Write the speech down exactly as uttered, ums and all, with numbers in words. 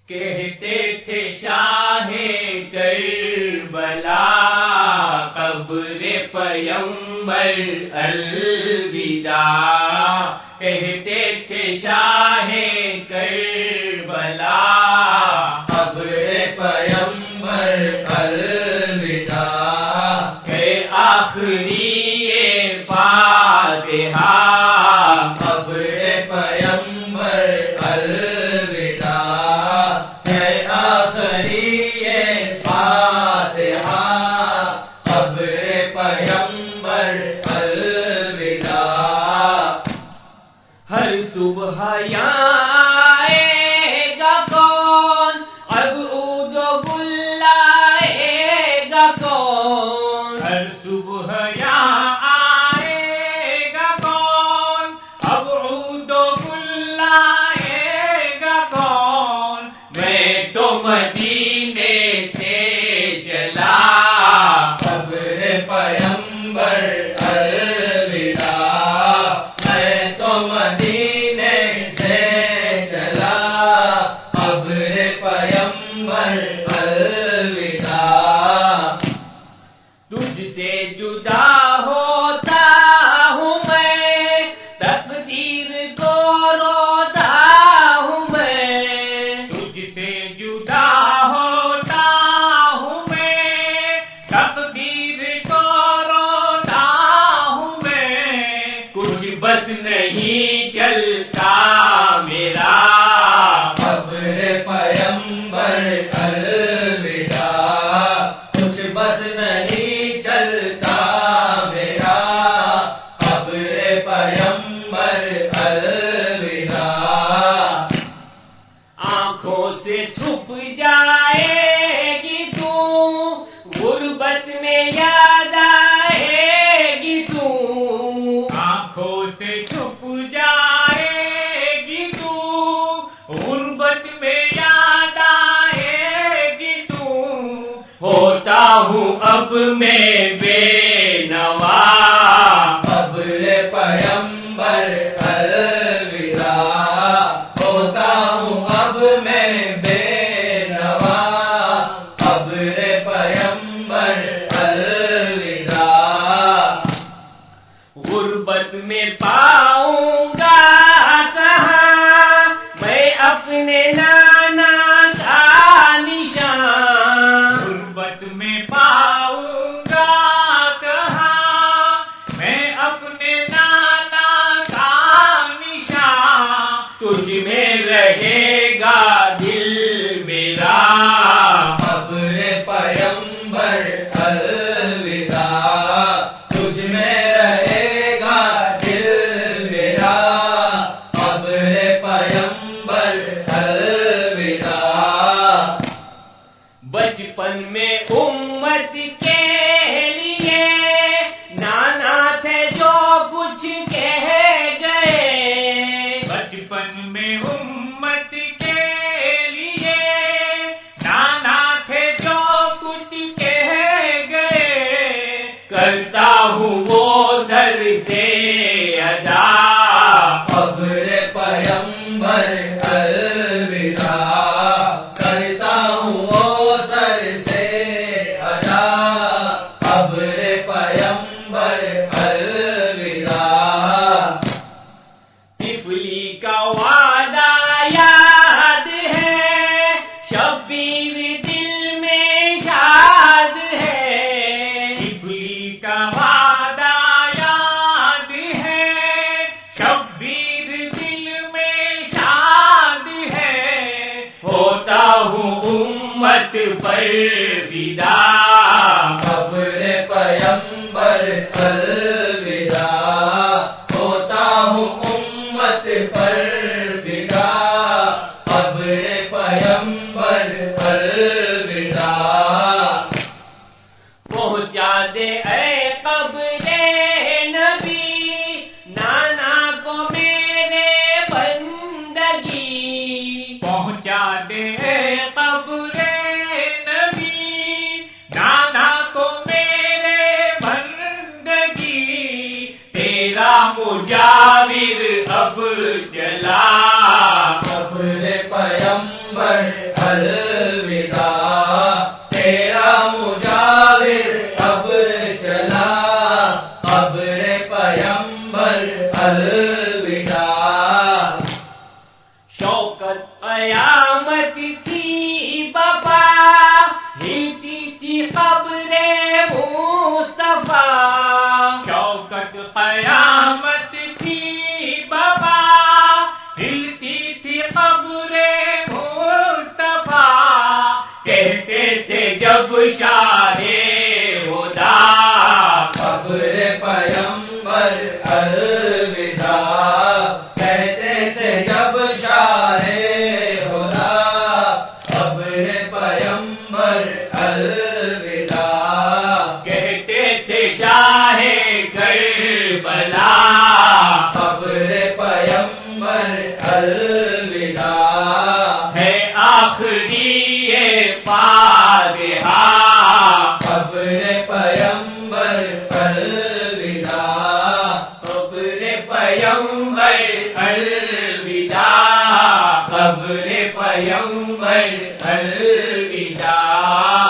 کہتے تھے شاہ کربلا قبر پیمبر الوداع، کہتے تھے شاہ کربلا قبر پیمبر الوداع، کہ آخری فاتحہ قبر پیمبر الوداع، ہے آخری فاتحہ قبر پیمبر الوداع۔ ہر صبح آئے گا کون اب عود و گل لائے گا کون، ہر صبح آئے گا کون اب عود و گل لائے گا کون، میں تو مدینے سے چلا قبر پیمبر الوداع، میں تو مدینے سے چلا قبر پیمبر الوداع۔ تجھ سے جدا ہوتا ہوں میں تقدیر کو روتا ہوں میں، تجھ سے جدا ہوتا ہوں میں تقدیر کو روتا ہوں میں، کچھ بس نہیں چلتا میرا قبر پیمبر الوداع، کچھ بس نہیں چلتا میرا قبر پیمبر الوداع۔ آنکھوں سے چھپ جائے گی تو غربت میں یاد آئے گی تو، آنکھوں سے چھپ جائے گی تو غربت میں یاد آئے گی تو، ہوتا ہوں اب میں بے نوا قبر پیمبر الوداع، ہوتا ہوں اب میں بے نوا قبر پیمبر الوداع۔ غربت میں پاؤں گا کہاں میں اپنے نانا کا نشان، غربت میں پاؤں گا کہاں میں اپنے نانا کا نشان، تجھ میں رہے گا دل میرا قبر پیمبر الوداع، تجھ میں رہے گا دل میرا قبر پیمبر الوداع۔ بچپن میں امت کے لیے نانا تھے جو کچھ کہہ گئے، بچپن میں امت کے لیے نانا تھے جو کچھ کہہ گئے، کرتا ہوں وہ سر سے ادا قبر پیمبر الوداع، کرتا ہوں وہ سر سے ادا قبر پیمبر الوداع۔ طفلی کا وعدہ یاد ہے شبیر دل میں شاد ہے، طفلی کا وعدہ یاد ہے شبیر دل میں شاد ہے، ہوتا ہوں امت پر فدا قبر پیمبر الوداع، ہوتا ہوں امت پر فدا قبر پیمبر الوداع۔ پہنچا دے اے قبر نبی نانا کو میرے بندگی، پہنچا دے اے قبر نبی نانا کو میرے بندگی، تیرا مجاور اب جلا قبر پیمبر پیمبر الوداع، تیرا مجاور اب چلا قبر پیمبر الوداع۔ شوکت قیامت تھی بابا، ہلتی تھی قبر مصطفیٰ، شوکت قیامت تھی بابا، ہلتی تھی قبر مصطفیٰ، کہتے تھے جب شاہ خدا قبر پیمبر الوداع، کہتے تھے جب شاہ خدا قبر پیمبر الوداع، کہتے تھے شاہ کربلا قبر پیمبر الوداع، ہے آخری پادشاہ، قبر پیمبر الوداع، قبر پیمبر الوداع، قبر پیمبر الوداع۔